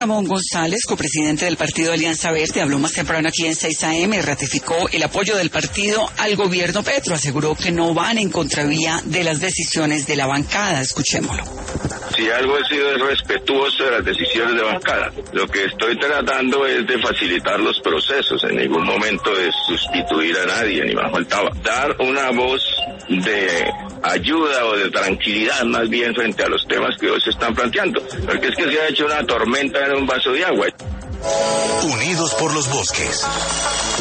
Ramón González, copresidente del partido Alianza Verde, habló más temprano aquí en 6 AM y ratificó el apoyo del partido al gobierno Petro. Aseguró que no van en contravía de las decisiones de la bancada. Escuchémoslo. Si algo he sido es respetuoso de las decisiones de bancada. Lo que estoy tratando es de facilitar los procesos, en ningún momento de sustituir a nadie, ni más faltaba. Dar una voz de ayuda o de tranquilidad más bien frente a los temas que hoy se están planteando. Porque es que se ha hecho una tormenta en un vaso de agua. Unidos por los bosques.